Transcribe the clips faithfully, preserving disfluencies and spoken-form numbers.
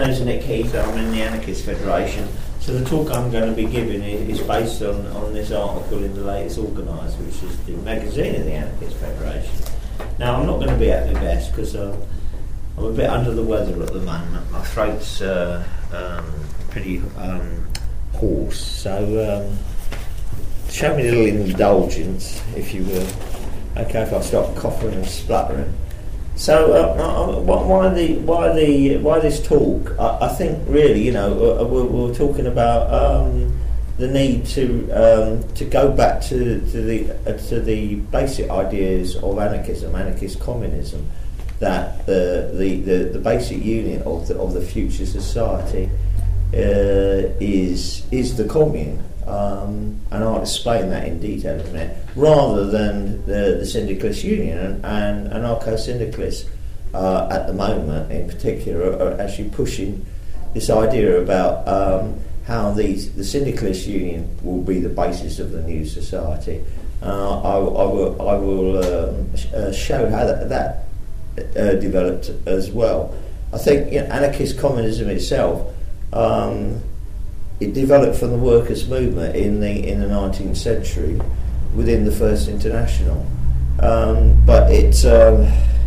name is Nick Heath. I'm in the Anarchist Federation. So the talk I'm going to be giving is based on, on this article in the latest Organiser, which is the magazine of the Anarchist Federation. Now, I'm not going to be at my best because uh, I'm a bit under the weather at the moment. My throat's uh, um, pretty um, hoarse. So um, show me a little indulgence, if you will. Okay, if I stop coughing and spluttering. So uh, why the why the why this talk? I, I think really, you know, uh, we're, we're talking about um, the need to um, to go back to to the uh, to the basic ideas of anarchism, anarchist communism, that the the, the, the basic unit of the of the future society uh, is is the commune. Um, and I'll explain that in detail in a minute, rather than the, the syndicalist union and, and anarcho-syndicalists uh, at the moment in particular are, are actually pushing this idea about um, how these, the syndicalist union will be the basis of the new society. Uh, I, I will, I will um, sh- uh, show how that, that uh, developed as well. I think, you know, anarchist communism itself, um, it developed from the workers' movement in the in the nineteenth century within the First International, um, but it, um,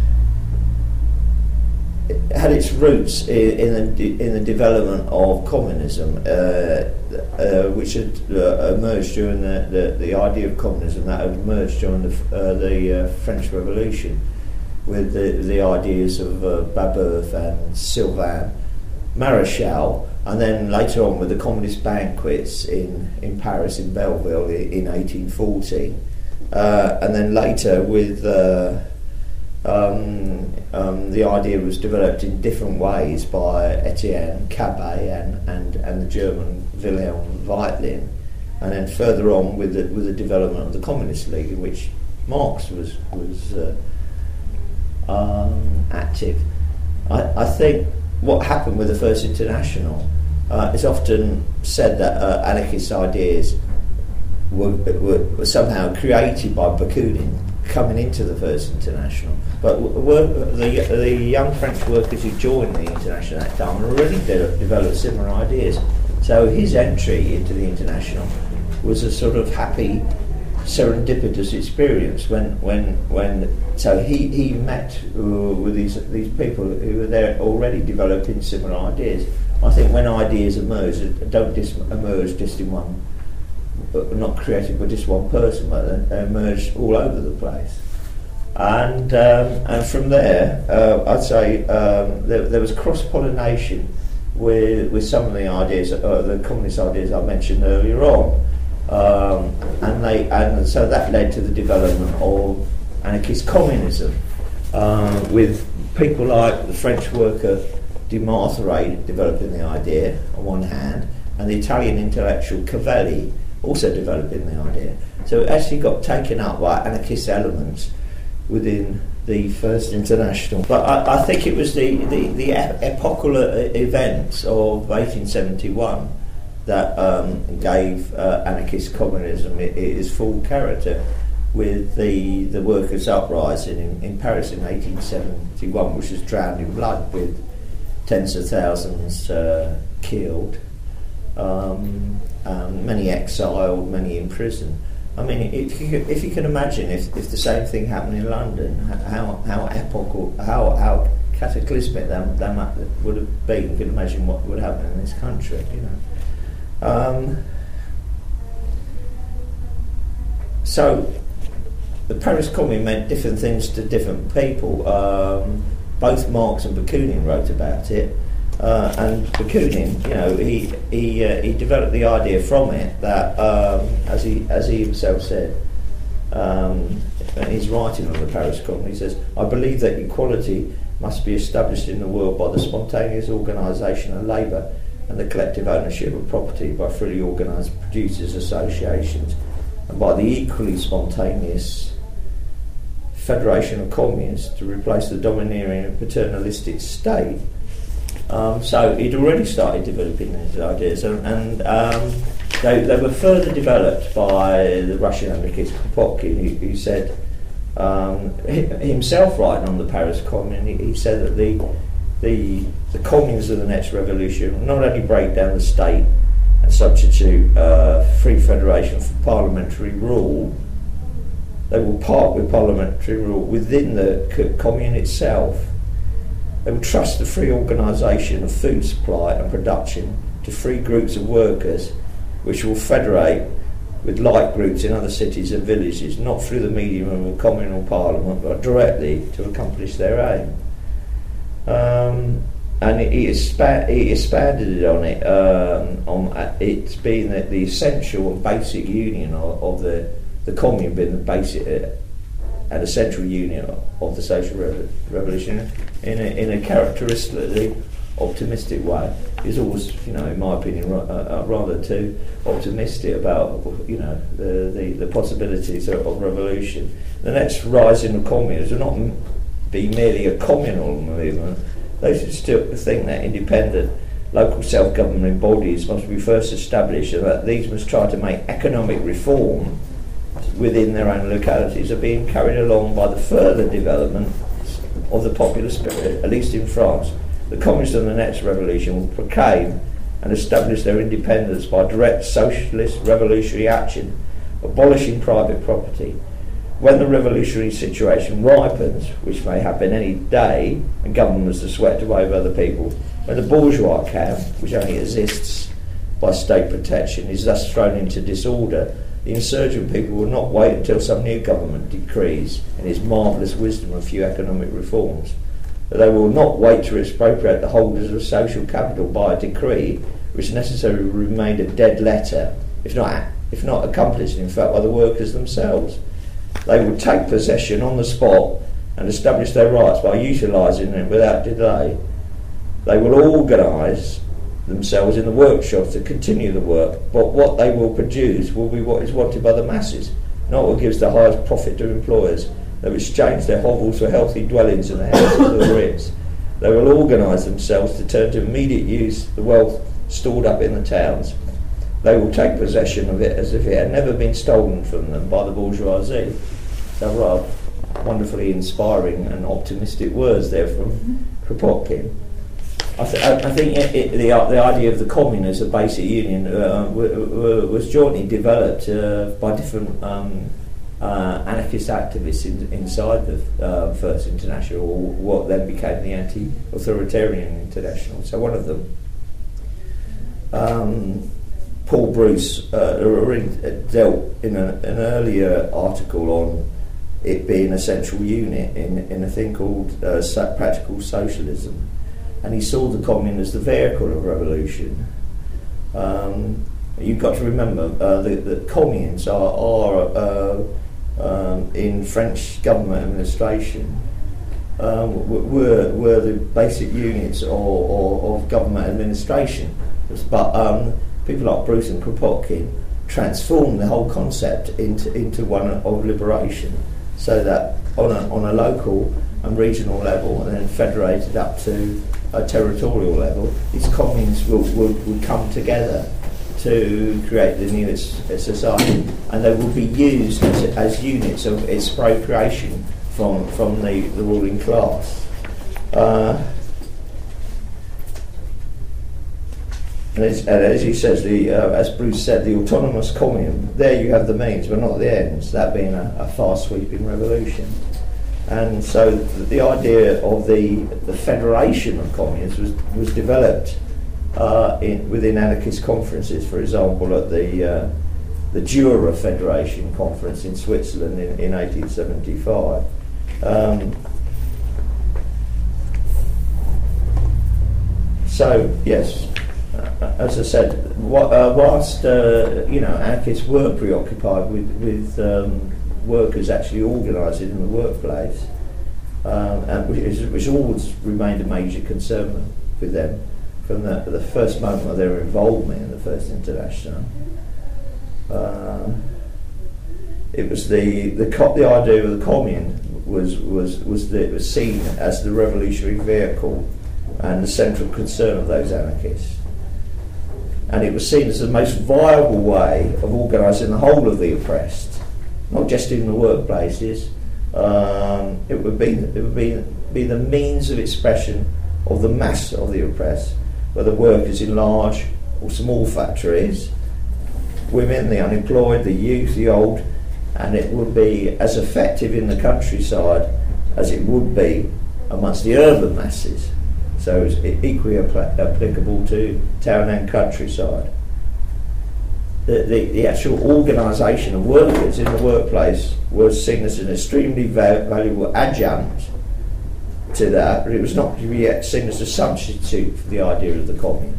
it had its roots in, in, the, in the development of communism, uh, uh, which had uh, emerged during the, the, the idea of communism that had emerged during the, uh, the uh, French Revolution, with the, the ideas of uh, Babeuf and Sylvain Maréchal. And then later on with the communist banquets in, in Paris, in Belleville, in eighteen forty. Uh, and then later with uh, um, um, the idea was developed in different ways by Etienne Cabet and, and, and the German Wilhelm Weitlin. And then further on with the, with the development of the Communist League, in which Marx was, was uh, um, active. I, I think what happened with the First International, uh, it's often said that uh, anarchist ideas were, were, were somehow created by Bakunin coming into the First International. But were, the, the young French workers who joined the International at that time already de- developed similar ideas. So his entry into the International was a sort of happy, serendipitous experience when when when so he he met uh, with these these people who were there already developing similar ideas. I think when ideas emerge, they don't dis- emerge just in one, not created by just one person, but they emerge all over the place. And um, and from there, uh, I'd say um, there, there was cross pollination with with some of the ideas, uh, the communist ideas I mentioned earlier on. Um, and they and so that led to the development of anarchist communism, uh, with people like the French worker de Martheray developing the idea on one hand, and the Italian intellectual Cavelli also developing the idea. So it actually got taken up by anarchist elements within the First International. But I, I think it was the, the, the epochal events of eighteen seventy-one that um, gave uh, anarchist communism it, its full character, with the, the workers' uprising in, in Paris in eighteen seventy-one, which was drowned in blood with tens of thousands uh, killed, um, um, many exiled, many imprisoned. I mean, if you, if you can imagine if, if the same thing happened in London, how how epochal, how how cataclysmic that, that would have been. You can imagine what would happen in this country, you know. Um, so the Paris Commune meant different things to different people. Um, both Marx and Bakunin wrote about it, uh, and Bakunin, you know, he he uh, he developed the idea from it that, um, as he as he himself said, um, in his writing on the Paris Commune, he says, "I believe that equality must be established in the world by the spontaneous organisation of labour and the collective ownership of property by freely organised producers' associations, and by the equally spontaneous federation of communes to replace the domineering and paternalistic state." Um, so he'd already started developing these ideas, and, and um, they, they were further developed by the Russian anarchist Kropotkin, who, who said, um, himself writing on the Paris Commune, he, he said that the the the communes of the next revolution will not only break down the state and substitute uh, free federation for parliamentary rule, they will part with parliamentary rule within the c- commune itself. They will trust the free organisation of food supply and production to free groups of workers, which will federate with like groups in other cities and villages, not through the medium of a communal parliament, but directly to accomplish their aim. Um, and he, expa- he expanded on it, um, on uh, it being the, the essential and basic union of, of the, the commune being the basic uh, and essential union of the social re- revolution in a, in a characteristically optimistic way. He's always, you know, in my opinion, ra- uh, rather too optimistic about, you know, the, the, the possibilities of, of revolution. The next rising of communes will not m- be merely a communal movement. They should still think that independent local self-governing bodies must be first established, and that these must try to make economic reform within their own localities are being carried along by the further development of the popular spirit, at least in France. The communists of the next revolution will proclaim and establish their independence by direct socialist revolutionary action, abolishing private property. When the revolutionary situation ripens, which may happen any day, and governments are swept away by other people, when the bourgeois camp, which only exists by state protection, is thus thrown into disorder, the insurgent people will not wait until some new government decrees, in its marvellous wisdom, a few economic reforms. But they will not wait to expropriate the holders of social capital by a decree which necessarily remained a dead letter, if not, if not accomplished, in fact, by the workers themselves. They will take possession on the spot and establish their rights by utilising it without delay. They will organise themselves in the workshops to continue the work, but what they will produce will be what is wanted by the masses, not what gives the highest profit to employers. They will exchange their hovels for healthy dwellings in the houses of the rich. They will organise themselves to turn to immediate use the wealth stored up in the towns. They will take possession of it as if it had never been stolen from them by the bourgeoisie. So rather wonderfully inspiring and optimistic words there from Kropotkin. I, th- I think it, it, the, the idea of the commune as a basic union uh, w- w- was jointly developed uh, by different um, uh, anarchist activists in, inside the uh, First International, or what then became the Anti-Authoritarian International. So one of them, um, Paul Bruce, uh, dealt in a, an earlier article on it being a central unit in, in a thing called uh, Practical Socialism. And he saw the commune as the vehicle of revolution. Um, you've got to remember uh, that the communes are, are uh, um, in French government administration um, were were the basic units of, of, of government administration. But um, people like Bruce and Kropotkin transformed the whole concept into into one of liberation, so that on a on a local and regional level, and then federated up to a territorial level, these communes will, will, will come together to create the new society, and they will be used as, as units of expropriation from from the, the ruling class. Uh, and, as, and as he says, the uh, as Bruce said, the autonomous commune, there you have the means, but not the ends, that being a, a far-sweeping revolution. And so the, the idea of the, the federation of communes was, was developed uh, in, within anarchist conferences, for example, at the uh, the Jura Federation Conference in Switzerland in, in eighteen seventy-five. Um, so, yes, uh, as I said, wh- uh, whilst uh, you know, anarchists were preoccupied with, with um, workers actually organising in the workplace, um, and which, is, which always remained a major concern with them from the, the first moment of their involvement in the First International. Uh, it was the the, co- the idea of the commune was was was, the, was seen as the revolutionary vehicle and the central concern of those anarchists, and it was seen as the most viable way of organising the whole of the oppressed, not just in the workplaces. Um, it would be it would be be the means of expression of the mass of the oppressed, whether workers in large or small factories, women, the unemployed, the youth, the old, and it would be as effective in the countryside as it would be amongst the urban masses. So it's equally apl- applicable to town and countryside. The, the, the actual organisation of workers in the workplace was seen as an extremely va- valuable adjunct to that, but it was not yet seen as a substitute for the idea of the commune.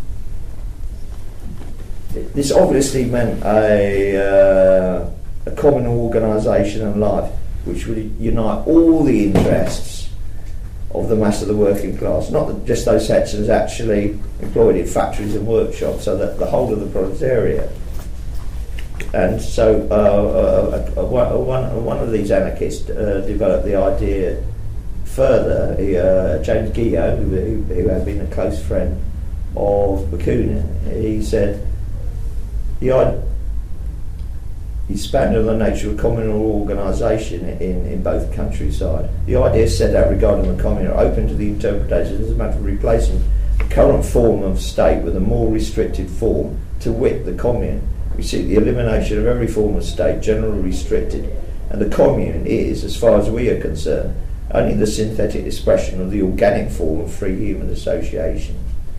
This obviously meant a, uh, a communal organisation and life which would unite all the interests of the mass of the working class, not just those sections actually employed in factories and workshops, so that the whole of the proletariat. And so uh, uh, uh, one, one of these anarchists uh, developed the idea further. He, uh, James Guillaume, who, who had been a close friend of Bakunin, he said, the idea, he expanded on the nature of communal organisation in, in both countryside. The ideas set out regarding the commune are open to the interpretation as a matter of replacing the current form of state with a more restricted form, to wit the commune. We seek the elimination of every form of state, generally restricted, and the commune is, as far as we are concerned, only the synthetic expression of the organic form of free human association.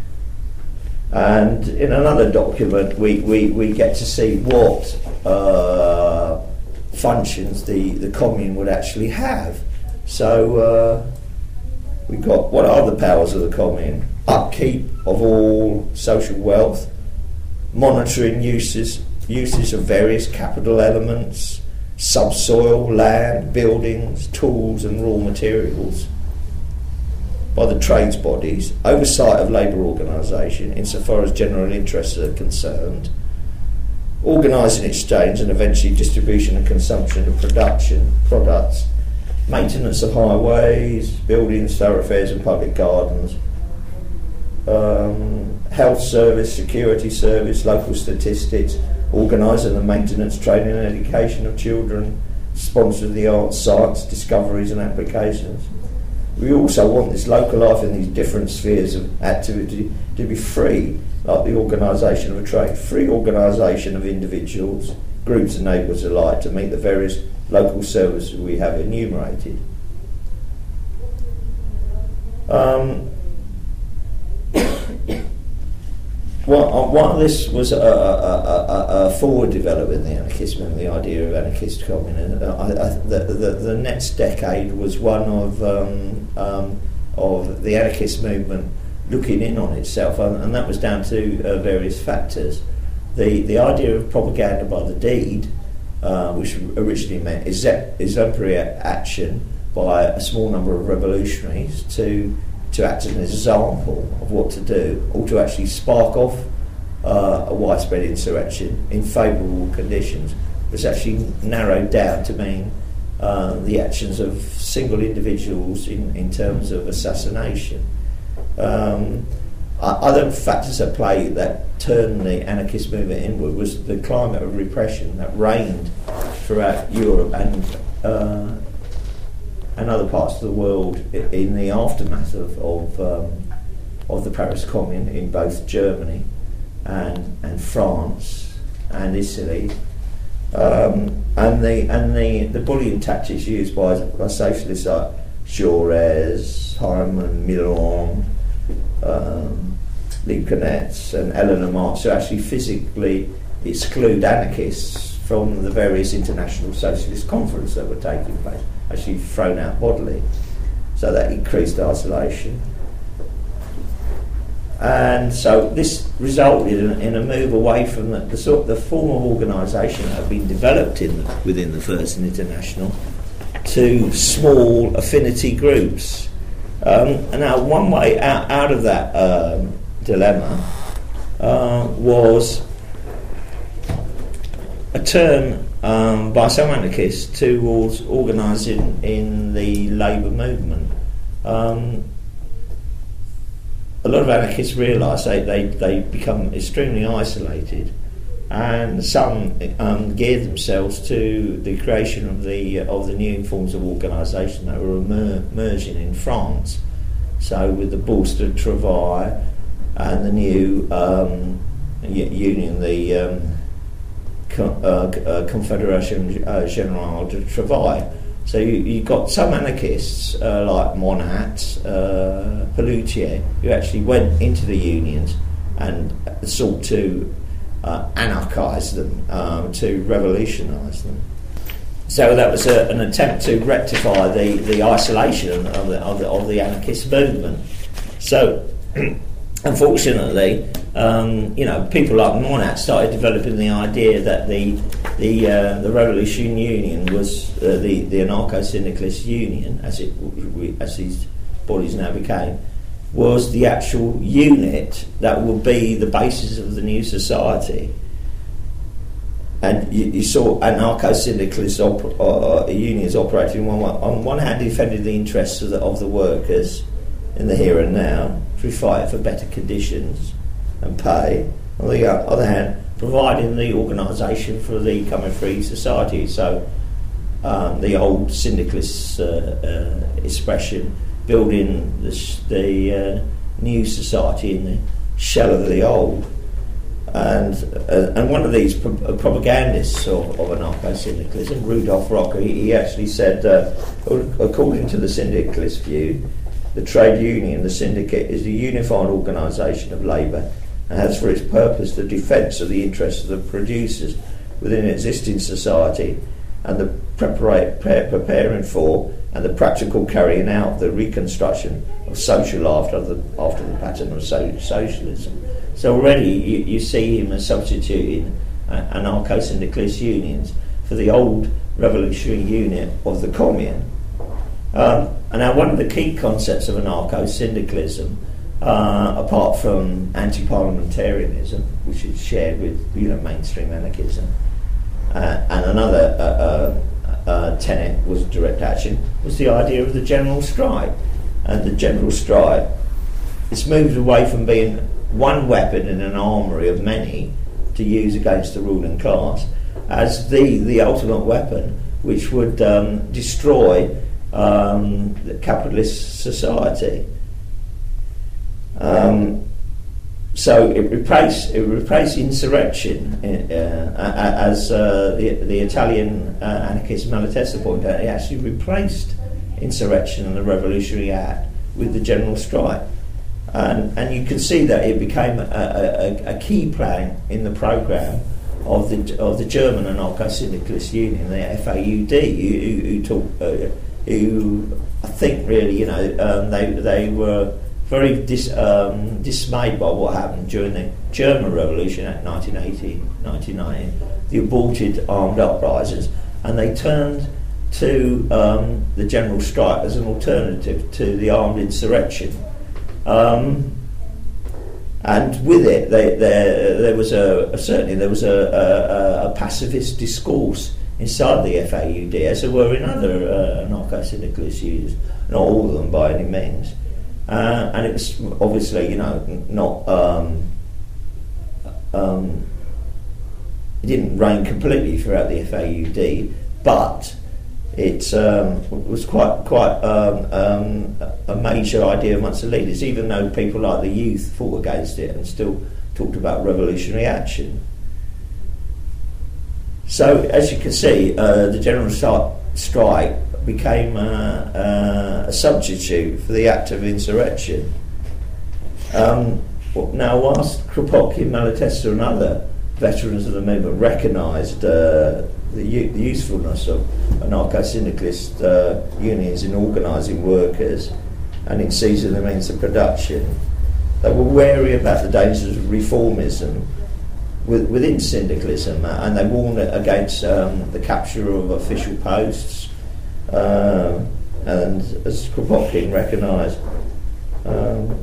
And in another document, we, we, we get to see what uh, functions the, the commune would actually have. So uh, we've got, what are the powers of the commune? Upkeep of all social wealth, monitoring uses, uses of various capital elements, subsoil, land, buildings, tools and raw materials by the trades bodies, oversight of labour organisation insofar as general interests are concerned, organising exchange and eventually distribution and consumption of production products, maintenance of highways, buildings, thoroughfares and public gardens, um, health service, security service, local statistics, organising the maintenance, training and education of children, sponsor the arts, science, discoveries and applications. We also want this local life in these different spheres of activity to be free, like the organisation of a trade, free organisation of individuals, groups and neighbours alike to meet the various local services we have enumerated. Um, Well, while this was a, a, a, a forward development in the anarchist movement, the idea of anarchist communism, I, I, the, the, the next decade was one of um, um, of the anarchist movement looking in on itself, and, and that was down to uh, various factors. The the idea of propaganda by the deed, uh, which originally meant exemplary action by a small number of revolutionaries to to act as an example of what to do, or to actually spark off uh, a widespread insurrection in favourable conditions, was actually narrowed down to mean uh, the actions of single individuals in, in terms of assassination. Um, other factors at play that turned the anarchist movement inward was the climate of repression that reigned throughout Europe and uh, and other parts of the world in the aftermath of of, um, of the Paris Commune in both Germany and and France and Italy, um, and the and the, the bullying tactics used by, by socialists like Jaurès, Hyman, Milan, um, Liebknecht and Eleanor Marx, to actually physically exclude anarchists from the various international socialist conferences that were taking place, actually thrown out bodily, so that increased isolation. And so this resulted in, in a move away from the, the sort of the form of organisation that had been developed in the, within the First International to small affinity groups. Um, and now one way out, out of that um, dilemma uh, was a turn um, by some anarchists towards organising in the labour movement. Um, a lot of anarchists realise they, they, they become extremely isolated, and some um, geared themselves to the creation of the of the new forms of organisation that were emer- emerging in France, So with the Bourse de Travail and the new um, union, the um, Con- uh, uh, Confédération uh, Générale de Travail. So you, you got some anarchists uh, like Monat, uh, Pelloutier, who actually went into the unions and sought to uh, anarchise them, um, to revolutionise them. So that was a, an attempt to rectify the, the isolation of the, of the of the anarchist movement. So, unfortunately, um, you know, people like Monat started developing the idea that the the uh, the Revolution Union was uh, the the anarcho-syndicalist union, as it we, as these bodies now became, was the actual unit that would be the basis of the new society. And you, you saw anarcho-syndicalist op- uh, unions operating one way. On one hand, defended the interests of the, of the workers in the here and now, through fight for better conditions and pay. On the other hand, providing the organisation for the coming free society. So um, the old syndicalist uh, uh, expression, building the, the uh, new society in the shell of the old. And uh, and one of these pro- propagandists of, of anarcho-syndicalism, Rudolf Rocker, he, he actually said, uh, according to the syndicalist view, the trade union, the syndicate, is a unified organisation of labour and has for its purpose the defence of the interests of the producers within existing society and the prepara- pre- preparing for and the practical carrying out of the reconstruction of social life after the, after the pattern of so- socialism. So already you, you see him as substituting uh, anarcho-syndicalist unions for the old revolutionary unit of the commune. Um, and now one of the key concepts of anarcho-syndicalism, uh, apart from anti-parliamentarianism, which is shared with you know mainstream anarchism, uh, and another uh, uh, uh, tenet was direct action, was the idea of the general strike. And the general strike, it's moved away from being one weapon in an armoury of many to use against the ruling class as the, the ultimate weapon which would um, destroy um, the capitalist society. Um, so it replaced it replaced insurrection uh, as uh, the, the Italian uh, anarchist Malatesta pointed out. It actually replaced insurrection and the Revolutionary Act with the general strike. And, and you can see that it became a, a, a key plank in the programme of the of the German anarcho-syndicalist union, the F A U D, who, who, talk, uh, who I think really, you know, um, they they were very dis, um, dismayed by what happened during the German Revolution at nineteen eighteen, nineteen nineteen, the aborted armed uprisings, and they turned to um, the general strike as an alternative to the armed insurrection. Um, and with it, they, there, there was a, a certainly there was a, a, a pacifist discourse inside the F A U D, as there were in other uh, anarcho-syndicalist unions, not all of them by any means. Uh, and it was obviously, you know, not um, um, it didn't reign completely throughout the F A U D, but it um, was quite quite um, um, a major idea amongst the leaders, even though people like the youth fought against it and still talked about revolutionary action. So, as you can see, uh, the general strike became uh, uh, a substitute for the act of insurrection. Um, now, whilst Kropotkin, Malatesta and other veterans of the movement recognised uh, the, u- the usefulness of anarcho-syndicalist uh, unions in organising workers and in seizing the means of production, they were wary about the dangers of reformism with, within syndicalism, uh, and they warned against um, the capture of official posts, uh, and as Kropotkin recognised, um,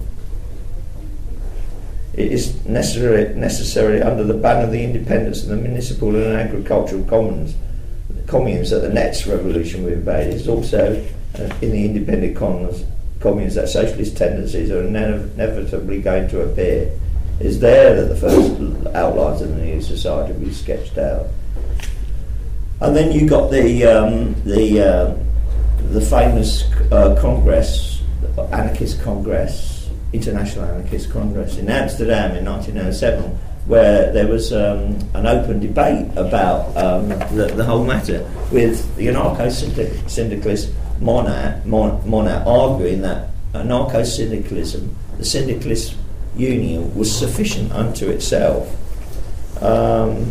it is necessary, necessary under the ban of the independence of the municipal and agricultural commons, communes that the next revolution will invade. It's also uh, in the independent commons, communes that socialist tendencies are inevitably going to appear. It's there that the first outlines of the new society will be sketched out. And then you got the um, the uh, the famous uh, Congress uh, anarchist congress, International Anarchist Congress in Amsterdam in nineteen oh seven, where there was um, an open debate about um, the, the whole matter, with the anarcho-syndicalist Monat, Mon, Monat arguing that anarcho-syndicalism, the syndicalist union, was sufficient unto itself. Um,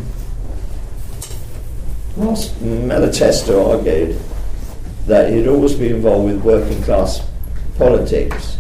whilst Malatesta argued that he'd always been involved with working class politics,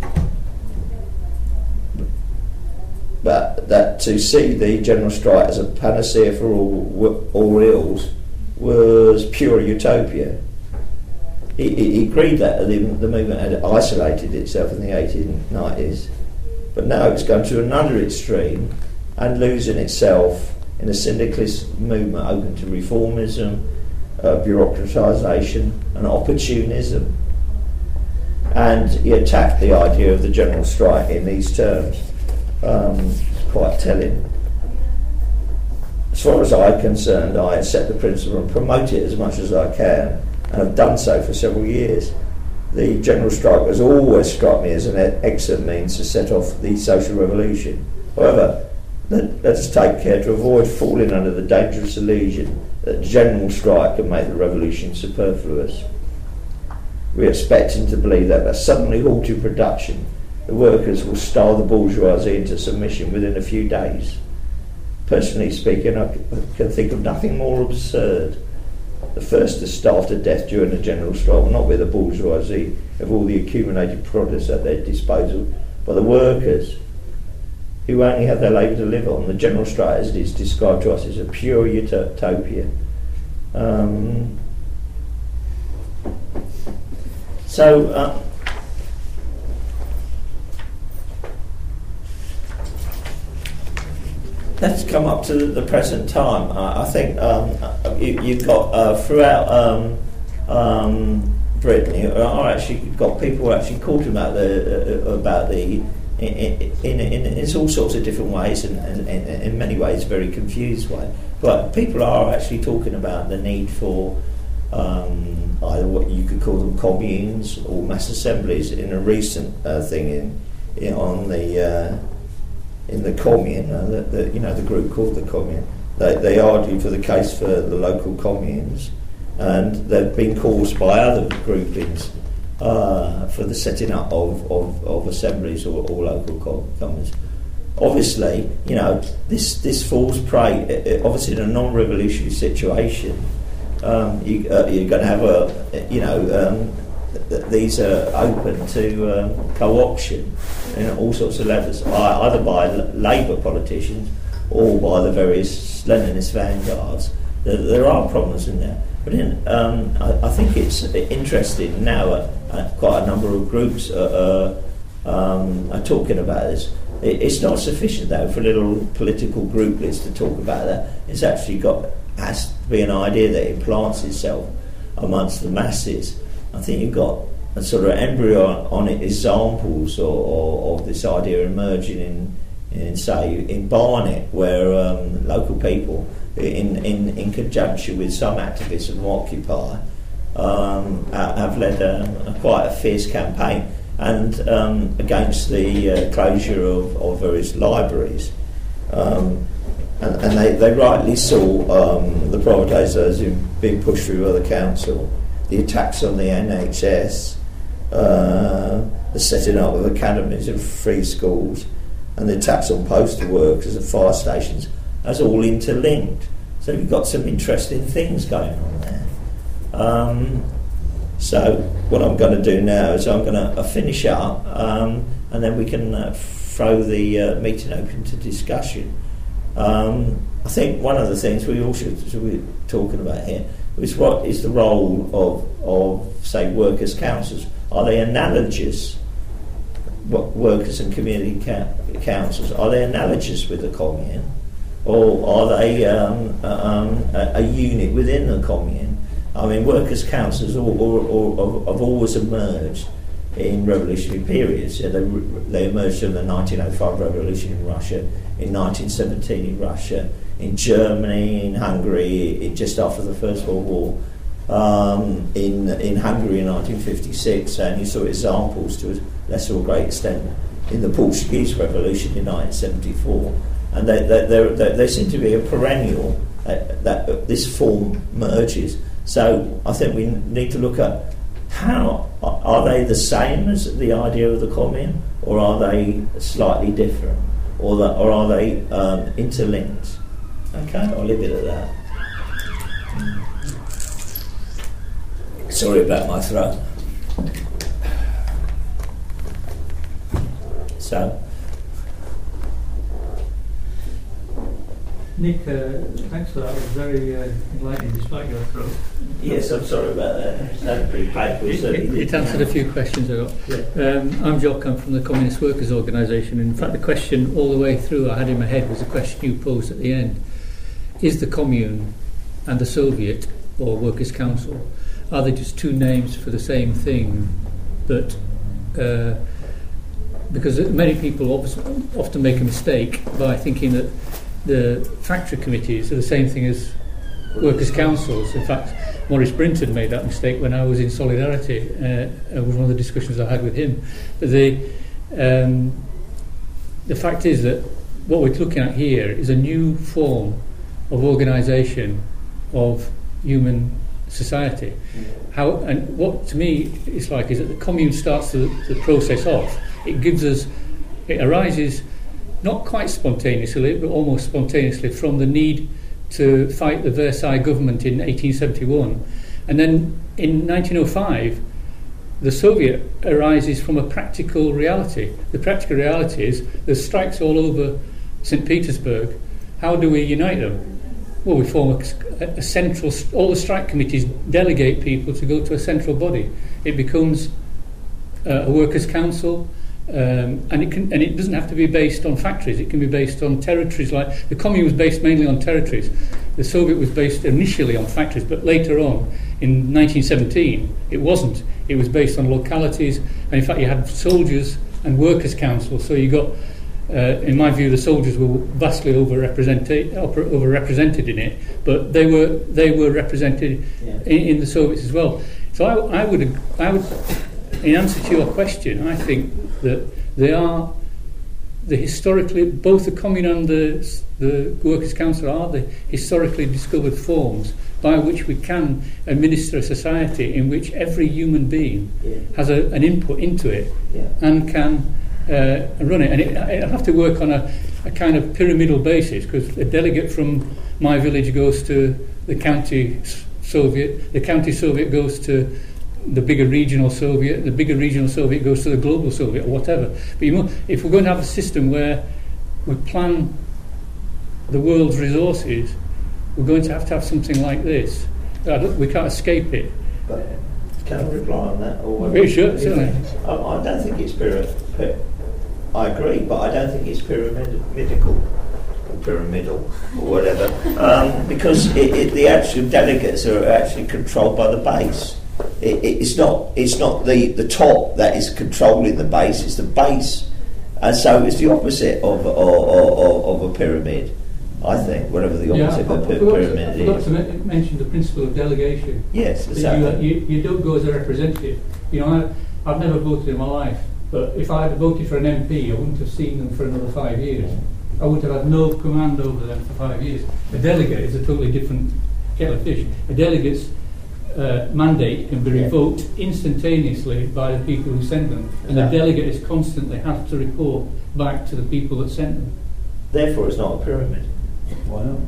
but that to see the general strike as a panacea for all, all ills was pure utopia. He, he agreed that the, the movement had isolated itself in the eighteen nineties, but now it's gone to another extreme and losing itself in a syndicalist movement open to reformism, uh, bureaucratisation and opportunism. And he attacked the idea of the general strike in these terms. Um, quite telling. As far as I'm concerned, I accept the principle and promote it as much as I can, and have done so for several years. The general strike has always struck me as an excellent means to set off the social revolution. However, let, let us take care to avoid falling under the dangerous illusion that general strike can make the revolution superfluous. We are expecting to believe that by suddenly halting production, the workers will starve the bourgeoisie into submission within a few days. Personally speaking, I can think of nothing more absurd. The first to starve to death during a general strike will not be the bourgeoisie of all the accumulated produce at their disposal, but the workers, who only have their labour to live on. The general strike, as it is described to us, is a pure utopia. Um, so, uh, let's come up to the present time. Uh, I think um, you, you've got uh, throughout um, um, Britain, you are actually got people actually talking about the uh, about the in, in, in, in all sorts of different ways, and, and, and in many ways very confused way. But people are actually talking about the need for um, either what you could call them communes or mass assemblies. In a recent uh, thing in, in on the uh, in the commune, uh, the, the, you know, the group called the commune, they, they argued for the case for the local communes, and they've been caused by other groupings uh, for the setting up of, of, of assemblies or, or local communes. Obviously, you know, this this falls prey, obviously in a non-revolutionary situation, um, you, uh, you're going to have a, you know, um, th- these are open to um, co-option in all sorts of levels, either by Labour politicians or by the various Leninist vanguards. There, there are problems in there. But in, um, I, I think it's interesting now, uh, uh, quite a number of groups uh, uh, um, are talking about this. It, it's not sufficient, though, for little political grouplets to talk about that. It's actually got has to be an idea that implants itself amongst the masses. I think you've got a sort of embryonic examples of, of, of this idea emerging in, in, say, in Barnet, where um, local people, in, in, in conjunction with some activists from Occupy, um, have led a, a quite a fierce campaign and um, against the uh, closure of, of various libraries. Um, and and they, they rightly saw um, the privatisation being pushed through by the council, the attacks on the N H S, uh, the setting up of academies and free schools, and the attacks on postal workers and fire stations as all interlinked. So you've got some interesting things going on there. Um, so what I'm going to do now is I'm going to uh, finish up, um, and then we can uh, throw the uh, meeting open to discussion. Um, I think one of the things we all should, should be talking about here is what is the role of, of say, workers' councils. Are they analogous, what, workers and community ca- councils, are they analogous with the commune? Or are they um, um, a, a unit within the commune? I mean, workers' councils all, all, all, have always emerged in revolutionary periods. Yeah, they, they emerged in the nineteen oh five revolution in Russia, in nineteen seventeen in Russia, in Germany, in Hungary, in, just after the First World War. um, in in Hungary in nineteen fifty-six, and you saw examples to a lesser or great extent in the Portuguese Revolution in nineteen seventy-four, and they they, they, they seem to be a perennial uh, that uh, this form merges. So I think we need to look at how are they the same as the idea of the commune, or are they slightly different, or that, or are they um, interlinked? Okay, I'll leave it at that. Sorry about my throat. So, Nick, uh, thanks for that. It was very uh, enlightening despite your throat. yes, I'm sorry about that. It sounded pretty painful. It, it, it answered a few questions I got. Yeah. Um, I'm Jock, I'm from the Communist Workers' Organisation. In fact, the question all the way through I had in my head was the question you posed at the end. Is the Commune and the Soviet, or Workers' Council, are they just two names for the same thing? But uh, because many people often make a mistake by thinking that the factory committees are the same thing as workers' councils. In fact, Maurice Brinton made that mistake when I was in Solidarity. Uh, it was one of the discussions I had with him. But the um, the fact is that what we're looking at here is a new form of organisation of human society. Mm. How and what to me it's like is that the commune starts the, the process off. It gives us, it arises not quite spontaneously, but almost spontaneously from the need to fight the Versailles government in eighteen seventy-one. And then in nineteen oh five, the Soviet arises from a practical reality. The practical reality is there's strikes all over Saint Petersburg. How do we unite them? Well, we form a, a central, all the strike committees delegate people to go to a central body. It becomes uh, a workers' council. Um, and it can, and it doesn't have to be based on factories. It can be based on territories. Like the commune was based mainly on territories. The Soviet was based initially on factories, but later on, in nineteen seventeen, it wasn't. It was based on localities, and in fact, you had soldiers and workers' councils. So you got, uh, in my view, the soldiers were vastly overrepresented, overrepresented in it, but they were they were represented yeah. in, in the Soviets as well. So I, I would I would. In answer to your question, I think that they are the historically, both the commune and the, the workers' council are the historically discovered forms by which we can administer a society in which every human being yeah. has a, an input into it yeah. and can uh, run it. And it, it'll have to work on a, a kind of pyramidal basis, because a delegate from my village goes to the county Soviet, the county Soviet goes to the bigger regional Soviet, the bigger regional Soviet goes to the global Soviet, or whatever. But you know, if we're going to have a system where we plan the world's resources, we're going to have to have something like this. We can't escape it. But can I reply on that? Or Very sure, certainly. I, I don't think it's pyramidal. I agree, but I don't think it's pyramidal. pyramidal or whatever, um, because it, it, the actual delegates are actually controlled by the base. It, it, it's not it's not the, the top that is controlling the base, it's the base, and so it's the opposite of of, of, of a pyramid, I think, whatever the opposite yeah, of a p- pyramid is. I forgot to m- mention the principle of delegation. Yes, exactly. You, you, you don't go as a representative. You know, I, I've never voted in my life, but if I had voted for an M P, I wouldn't have seen them for another five years. I would have had no command over them for five years. A delegate is a totally different kettle of fish. A delegate's uh, mandate can be revoked instantaneously by the people who sent them, and the delegate is constantly has to report back to the people that sent them. Therefore, it's not a pyramid. Why not?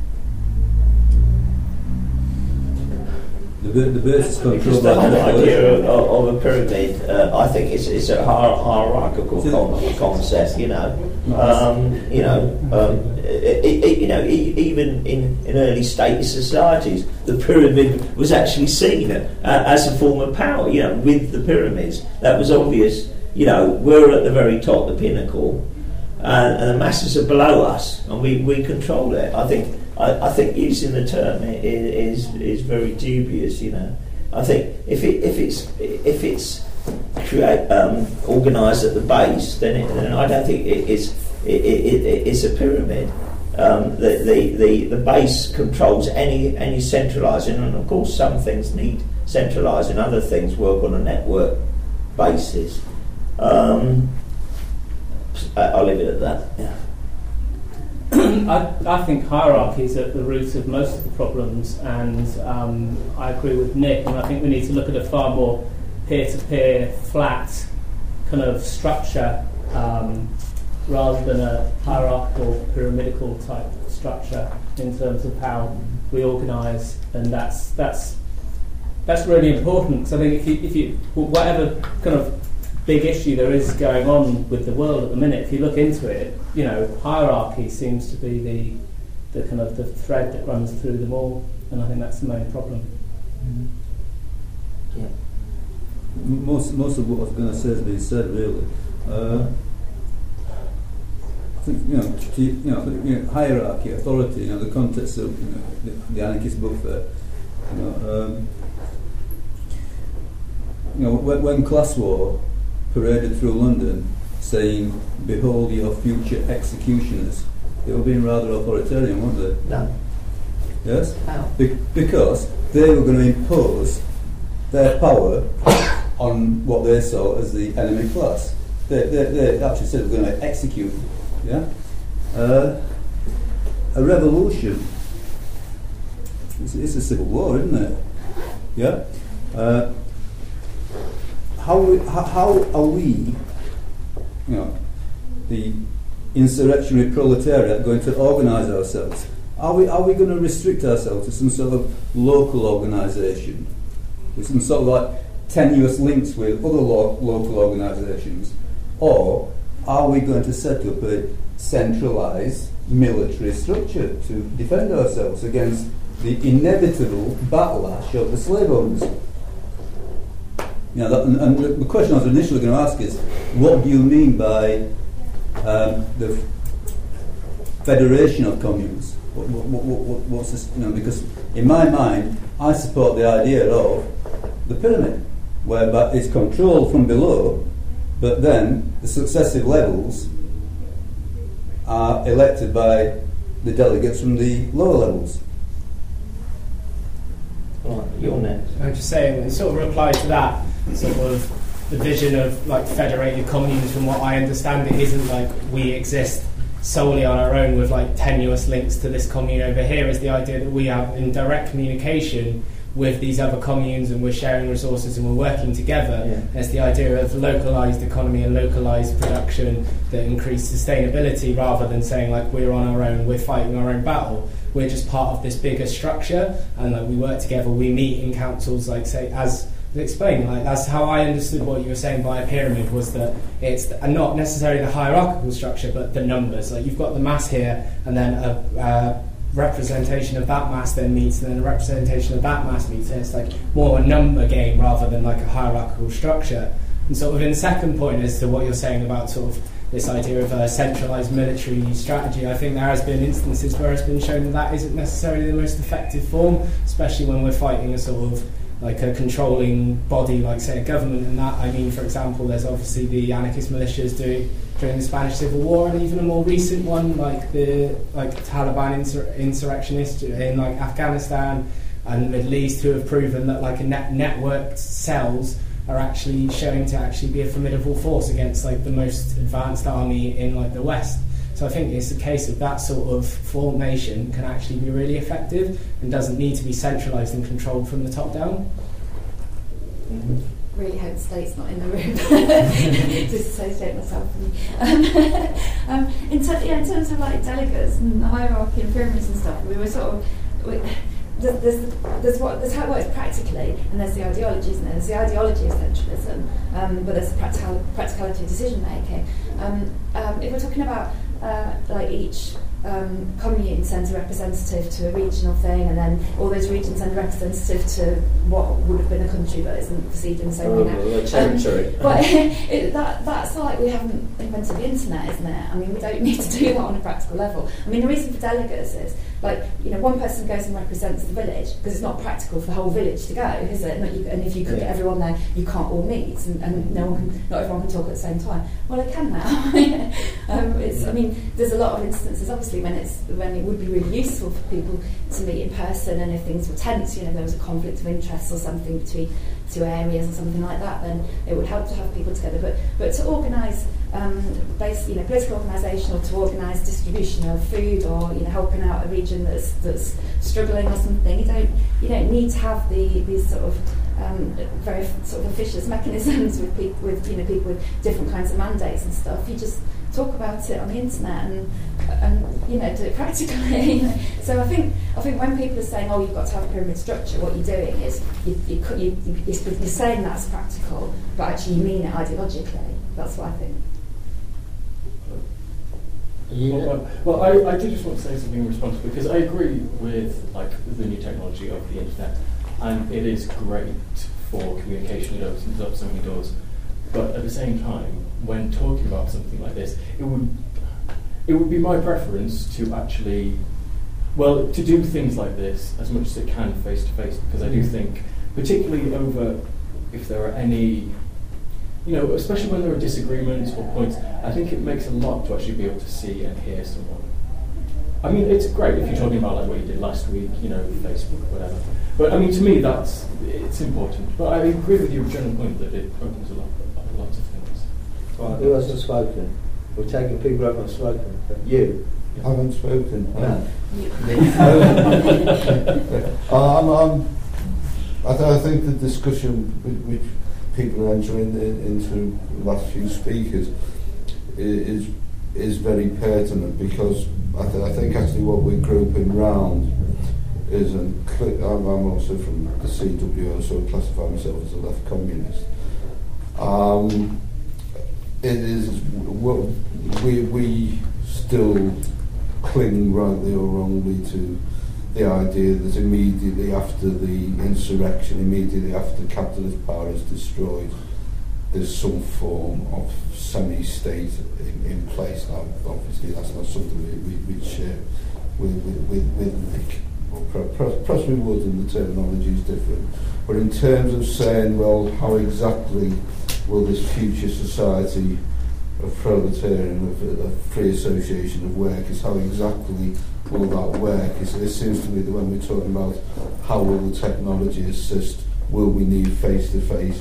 The, the birth is controlled by the whole idea of, of a pyramid. Uh, I think it's it's a hier- hierarchical con- concept. You know, um, you know, um, it, it, you know, e- even in, in early state societies, the pyramid was actually seen uh, as a form of power. You know, with the pyramids, that was obvious. You know, we're at the very top, the pinnacle, and, and the masses are below us, and we, we control it. I think. I, I think using the term is, is is very dubious. You know, I think if it if it's if it's create um, organised at the base, then it, then I don't think it is it, it, it, it's a pyramid. Um, the, the, the, the base controls any any centralising, and of course some things need centralising, other things work on a network basis. Um, I'll leave it at that. Yeah. I, I think hierarchy is at the root of most of the problems, and um, I agree with Nick, and I think we need to look at a far more peer-to-peer, flat kind of structure um, rather than a hierarchical, pyramidal type structure in terms of how we organise, and that's that's that's really important, because I think if you, if you whatever kind of big issue there is going on with the world at the minute, if you look into it, you know, hierarchy seems to be the the kind of the thread that runs through them all, and I think that's the main problem. Mm-hmm. Yeah. Most most of what I was going to say has been said, really. Uh, I think, you know, to, you know, you know, hierarchy, authority, you know, the context of, you know, the, the anarchist book there. You know, um, you know, when, when class war paraded through London, saying, "Behold your future executioners," they were being rather authoritarian, weren't they? No. Yes. How? Be- because they were going to impose their power on what they saw as the enemy class. They, they, they actually said they were going to execute. Yeah. Uh, a revolution. It's, it's a civil war, isn't it? Yeah. Uh, how, we, how how are we, you know, the insurrectionary proletariat, going to organise ourselves? Are we are we going to restrict ourselves to some sort of local organisation with some sort of like tenuous links with other lo- local organisations, or are we going to set up a centralised military structure to defend ourselves against the inevitable backlash of the slave owners? You know, that, and, and the, the question I was initially going to ask is, what do you mean by um, the federation of communes? What, what, what, what, what's this? You know, because in my mind, I support the idea of the pyramid, whereby it's controlled from below, but then the successive levels are elected by the delegates from the lower levels. Right, you're next. I'm just saying, in sort of reply to that, sort of the vision of like federated communes, from what I understand, it isn't like we exist solely on our own with like tenuous links to this commune over here. Is the idea that we are in direct communication with these other communes, and we're sharing resources and we're working together. Yeah. There's the idea of localised economy and localised production that increase sustainability, rather than saying like we're on our own, we're fighting our own battle. We're just part of this bigger structure, and like we work together. We meet in councils, like say as explained. Like that's how I understood what you were saying by a pyramid, was that it's the, not necessarily the hierarchical structure, but the numbers. Like you've got the mass here, and then a. a representation of that mass then meets, and then a representation of that mass meets, and it's like more a number game rather than like a hierarchical structure. And sort of in the second point as to what you're saying about sort of this idea of a centralised military strategy, I think there has been instances where it's been shown that that isn't necessarily the most effective form, especially when we're fighting a sort of like a controlling body like say a government. And that, I mean, for example, there's obviously the anarchist militias doing during the Spanish Civil War, and even a more recent one like the like Taliban insur- insurrectionists in like Afghanistan and the Middle East, who have proven that like a net- networked cells are actually showing to actually be a formidable force against like the most advanced army in like the West. So I think it's a case of that sort of formation can actually be really effective and doesn't need to be centralised and controlled from the top down. Mm-hmm. Really hope the state's not in the room to disassociate myself from you. Um, in, ter- yeah, in terms of like delegates and hierarchy and pyramids and stuff, we were sort of we, there's, there's, there's what there's how it works practically, and there's the ideology, isn't there? There's the ideology of centralism, um, but there's the practical, practicality of decision making. Um, um, if we're talking about uh, like each Um, commune sends a representative to a regional thing, and then all those regions send a representative to what would have been a country but isn't perceived in the same way now. Oh, a territory. Um, but it, that, that's like we haven't invented the internet, isn't it? I mean, we don't need to do that on a practical level. I mean, the reason for delegates is, like, you know, one person goes and represents the village because it's not practical for the whole village to go, is it? Not you, and if you could yeah. get everyone there, you can't all meet, and, and no one can, not everyone can talk at the same time. Well, they can now. um, it's, I mean, there's a lot of instances, obviously, obviously when it's when it would be really useful for people to meet in person, and if things were tense, you know, there was a conflict of interest or something between two areas or something like that, then it would help to have people together. But but to organise um, base, you know, political organisation, or to organise distribution of food, or you know, helping out a region that's that's struggling or something, you don't you don't need to have the these sort of Um, very sort of officious mechanisms with people with you know people with different kinds of mandates and stuff. You just talk about it on the internet and and you know do it practically. You know? So I think I think when people are saying, "Oh, you've got to have a pyramid structure," what you're doing is you, you, you, you, you're saying that's practical, but actually you mean it ideologically. That's what I think. Yeah. Well, well I, I do just want to say something in response, because I agree with like the new technology of the internet. And it is great for communication, it opens up so many doors. But at the same time, when talking about something like this, it would it would be my preference to actually, well, to do things like this as much as it can face to face, because I do think, particularly over if there are any, you know, especially when there are disagreements or points, I think it makes a lot to actually be able to see and hear someone. I mean, it's great if you're talking about like what you did last week, you know, Facebook or whatever. But I mean, to me, that's it's important. But I agree with your general point that it opens a lot, a lot of things. Right, who hasn't spoken? We're taking people who haven't spoken. You. I haven't spoken. No. I'm, I'm, I, th- I think the discussion which people are entering in, into the last few speakers is is very pertinent, because I, th- I think actually what we're grouping round is, and I'm, I'm also from the C W O, so I classify myself as a left communist. Um, it is what we we still cling, rightly or wrongly, to the idea that immediately after the insurrection, immediately after capitalist power is destroyed, there's some form of semi-state in, in place. Now, obviously, that's not something we, we, we share with, with, with, with Nick. Well, perhaps we would, and the terminology is different. But in terms of saying, well, how exactly will this future society of proletarian, of, of free association of workers, how exactly will that work? It's, it seems to me that when we're talking about how will the technology assist, will we need face-to-face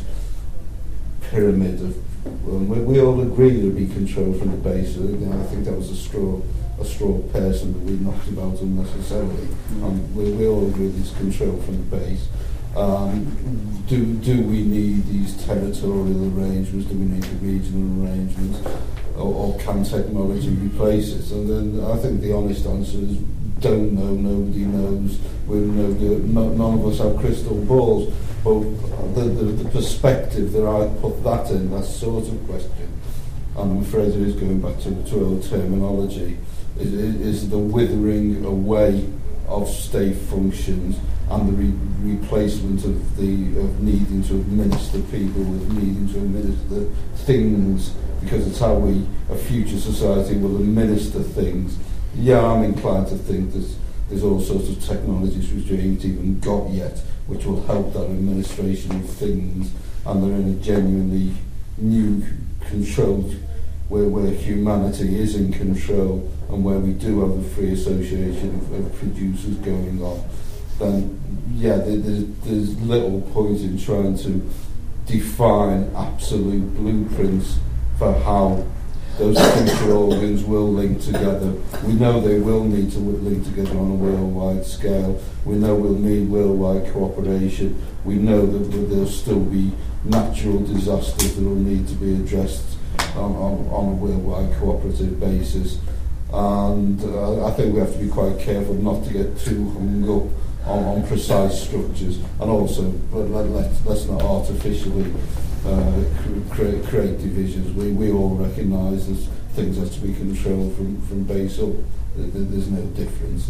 pyramid of, well, we, we all agree there'll be control from the base. You know, I think that was a straw a straw person that we knocked about unnecessarily. Mm. Um, we, we all agree there's control from the base. Um, do do we need these territorial arrangements? Do we need the regional arrangements? Or, or can technology replace it? And then I think the honest answer is don't know, nobody knows. We know that no, none of us have crystal balls. But the, the, the perspective that I put that in, that sort of question, and I'm afraid it is going back to, to old terminology, is, is the withering away of state functions and the re- replacement of the of needing to administer people with needing to administer things, because it's how we, a future society, will administer things. Yeah, I'm inclined to think there's, there's all sorts of technologies which we haven't even got yet, which will help that administration of things, and they're in a genuinely new controlled, where, where humanity is in control, and where we do have a free association of, of producers going on, then yeah, there, there's, there's little point in trying to define absolute blueprints for how those future organs will link together. We know they will need to link together on a worldwide scale. We know we'll need worldwide cooperation. We know that there'll still be natural disasters that will need to be addressed on, on, on a worldwide cooperative basis. And uh, I think we have to be quite careful not to get too hung up on, on precise structures, and also let, let, let's not artificially uh, create, create divisions. We, we all recognise that things have to be controlled from, from base up. There's no difference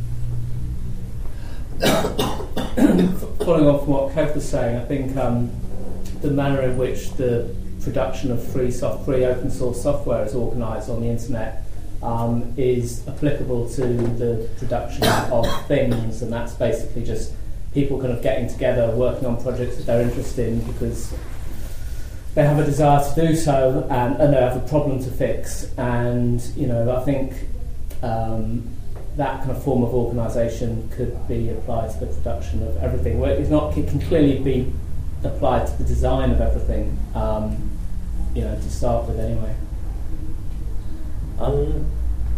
there. Following off what Kev was saying, I think um, the manner in which the production of free, soft, free open source software is organised on the internet um, is applicable to the production of things, and that's basically just people kind of getting together, working on projects that they're interested in because they have a desire to do so, and, and they have a problem to fix. And you know, I think um, that kind of form of organisation could be applied to the production of everything. Well, it's not, it can clearly be applied to the design of everything, um, you know, to start with anyway. Um,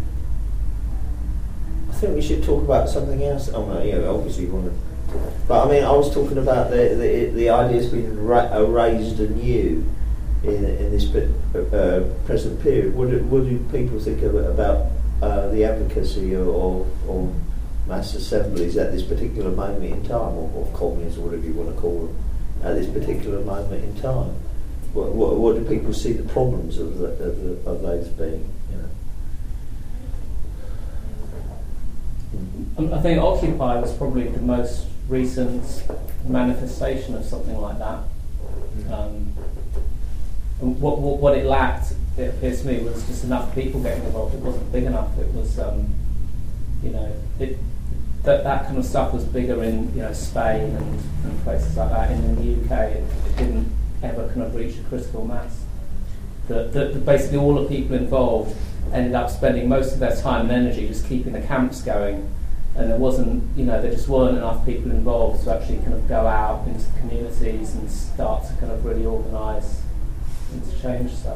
I think we should talk about something else. Oh, no, yeah, obviously you want to, but I mean, I was talking about the the, the ideas being ra- raised anew in in this uh, present period. What do, what do people think of, about uh, the advocacy or, or, or mass assemblies at this particular moment in time, or, or communes, or whatever you want to call them, at this particular moment in time? What, what, what do people see the problems of, the, of, the, of those being? You know? I think Occupy was probably the most recent manifestation of something like that. Um, and what, what, what it lacked, it appears to me, was just enough people getting involved. It wasn't big enough. It was, um, you know, it, that that kind of stuff was bigger in, you know, Spain and, and places like that. And in the U K, it, it didn't ever kind of reach a critical mass. That the, the, basically all the people involved ended up spending most of their time and energy just keeping the camps going, and there wasn't, you know, there just weren't enough people involved to actually kind of go out into communities and start to kind of really organise and to change stuff.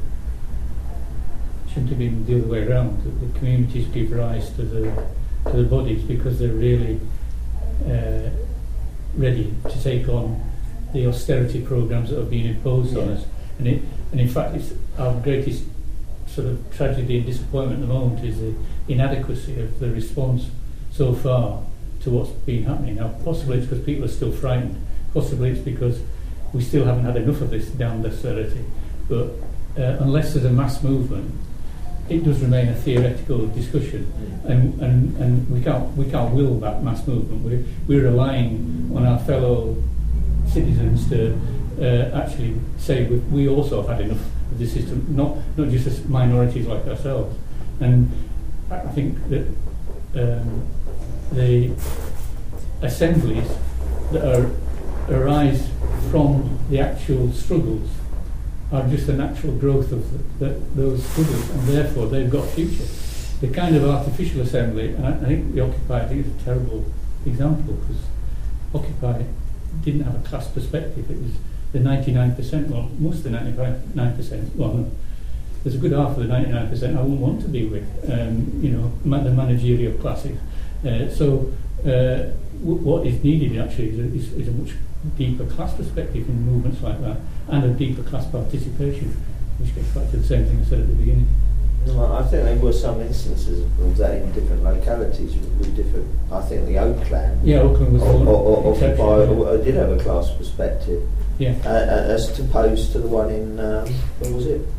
Shouldn't have been the other way around. The, the communities give rise to the to the bodies because they're really uh, ready to take on the austerity programmes that have been imposed yeah. on us. And it, and in fact, it's our greatest sort of tragedy and disappointment at the moment is the inadequacy of the response so far to what's been happening. Now, possibly it's because people are still frightened. Possibly it's because we still haven't had enough of this damned austerity. But uh, unless there's a mass movement, it does remain a theoretical discussion, mm. and, and, and we can't we can't will that mass movement. We're, we're relying on our fellow citizens to uh, actually say we, we also have had enough of the system, not not just as minorities like ourselves. And I think that um, the assemblies that are, arise from the actual struggles are just a natural growth of the, the, those struggles, and therefore they've got a future. The kind of artificial assembly, and I, I think the Occupy I think is a terrible example, because Occupy didn't have a class perspective. It was the ninety-nine percent, well, most of the ninety-nine percent, well, no, there's a good half of the ninety-nine percent I wouldn't want to be with, um, you know, ma- the managerial classes. Uh, so uh, w- what is needed actually is a, is, is a much deeper class perspective in movements like that, and a deeper class participation, which gets back to the same thing I said at the beginning. Well, I think there were some instances of that in different localities with different. I think the Oakland, yeah, Oakland was or, one or, or Occupy yeah. did have a class perspective, yeah, uh, as opposed to the one in um, where was it?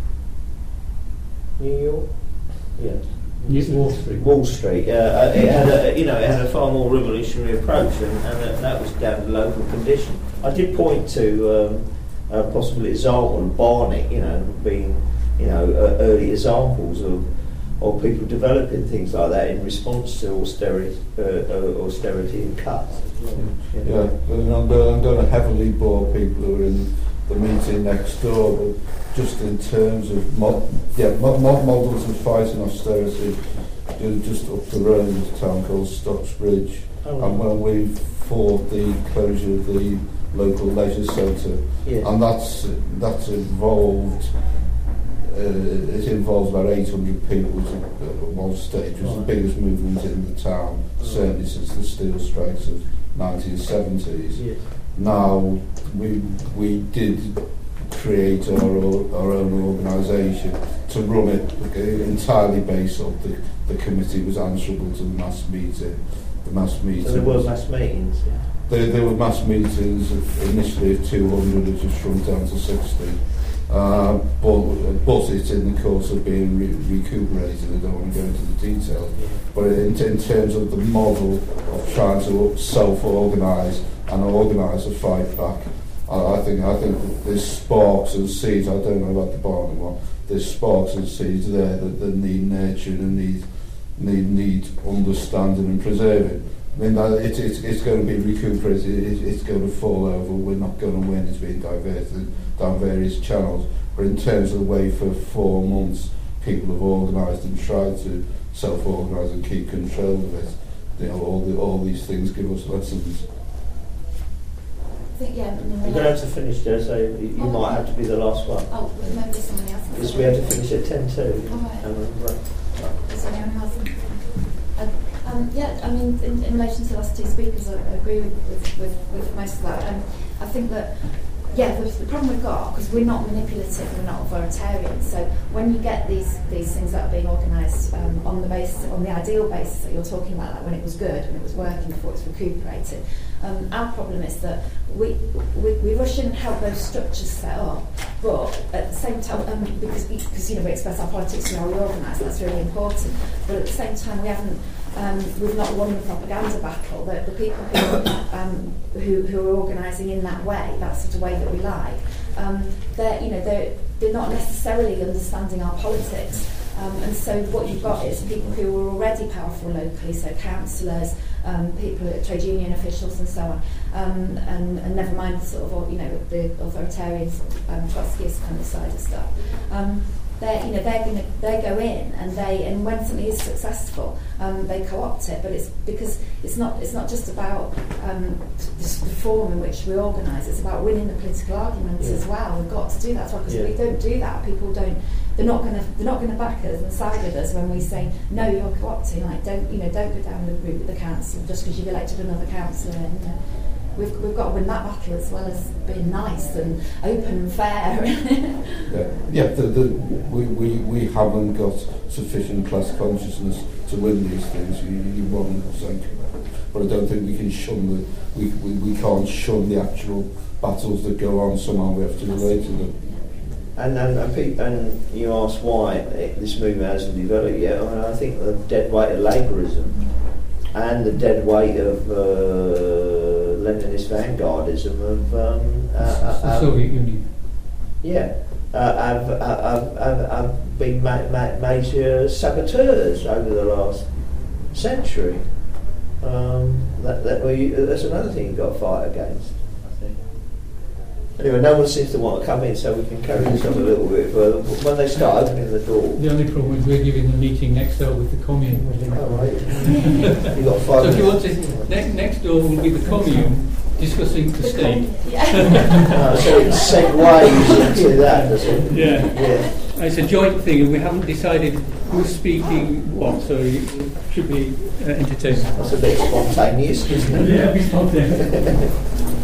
New York, yeah. Wall Street. Wall Street. Uh, it had a, you know, it had a far more revolutionary approach, and, and that, that was down to local condition. I did point to um, a possible example of Barnet, you know, being, you know, uh, early examples of of people developing things like that in response to austerity, uh, uh, austerity and cuts. You know? Yeah, and I'm, I'm going to heavily bore people who are in the meeting next door, but just in terms of mod, yeah, mod, mod models of fighting austerity, just up the road is a town called Stocksbridge, oh, and when we fought the closure of the local leisure centre, yes. and that's that's involved. Uh, it involves about eight hundred people at one stage. It was the biggest movement in the town, oh. certainly since the steel strikes of nineteen seventies. Yes. Now we we did create our our own organisation to run it entirely based on the the committee was answerable to the mass meeting. The mass meeting. So there were mass meetings. Yeah. There, there were mass meetings of, initially of two hundred, it just shrunk down to sixty. Uh, but, but it's in the course of being re- recuperated. I don't want to go into the details. Yeah. But in, in terms of the model of trying to self-organise and organise a fight back, I, I think I think there's sparks and seeds. I don't know about the Barnet one. There's sparks and seeds there that, that need nurturing and need need need understanding and preserving. I mean, that it, it's it's going to be recuperated. It, it's going to fall over. We're not going to win. It's being diverted down various channels. But in terms of the way for four months, people have organised and tried to self-organise and keep control of it. You know, all the, all these things give us lessons. I think, yeah, You're going to have to finish there, so you, you oh, might have to be the last one. Oh, maybe somebody else. Because we have to finish at ten two. All right. Um, right. Is there anyone else? Uh, um, yeah, I mean, in, in relation to the last two speakers, I, I agree with, with, with, with most of that. Um, I think that, yeah, the, the problem we've got, because we're not manipulative, we're not authoritarian, so when you get these these things that are being organised um, on the basis, on the ideal basis that you're talking about, like when it was good, when it was working, before it's recuperated, um, our problem is that we, we, we rush in and help those structures set up, but at the same time, um, because, because you know, we express our politics through how we organise, that's really important, but at the same time we haven't Um, we've not won the propaganda battle. The, the people who, um, who who are organising in that way, that sort of way that we like, um, they're you know they're they're not necessarily understanding our politics. Um, and so what you've got is people who are already powerful locally, so councillors, um, people, trade union officials, and so on. Um, and, and never mind the sort of you know the authoritarian sort of, um, Trotskyist kind of side of stuff. Um, They, you know, they're going to they go in and they and when something is successful, um, they co-opt it. But it's because it's not it's not just about um, this, the form in which we organise. It's about winning the political arguments yeah. as well. We've got to do that as well, because yeah. if we don't do that, people don't. They're not going to they're not going to back us and side with us when we say no, you're co-opting. Like don't you know don't go down the route with the council just because you've elected another councillor. And, uh, We've, we've got to win that battle as well as being nice and open and fair. yeah, yeah the, the, we, we, we haven't got sufficient class consciousness to win these things. You, you one hundred percent correct. But I don't think we can shun the we, we, we can't shun the actual battles that go on. Somehow we have to relate to them. And and and, pe- and you ask why it, this movement hasn't developed yet. I, mean, I think the dead weight of Labourism and the dead weight of uh, Leninist vanguardism of um, uh, the Soviet Union. Yeah, uh, have, have, have, have been ma- ma- major saboteurs over the last century. Um, that, that we, that's another thing you've got to fight against, I think. Anyway, no one seems to want to come in, so we can carry this on a little bit further. When they start opening the door. The only problem is we're giving the meeting next door with the commune. Oh, right. You've got five so if you want minutes. to, ne- next door will be the commune discussing the state. uh, so it segues into that, does it? Yeah. yeah. It's a joint thing, and we haven't decided who's speaking what, so it should be uh, entertaining. That's a bit spontaneous, isn't it? Yeah, it'll be spontaneous.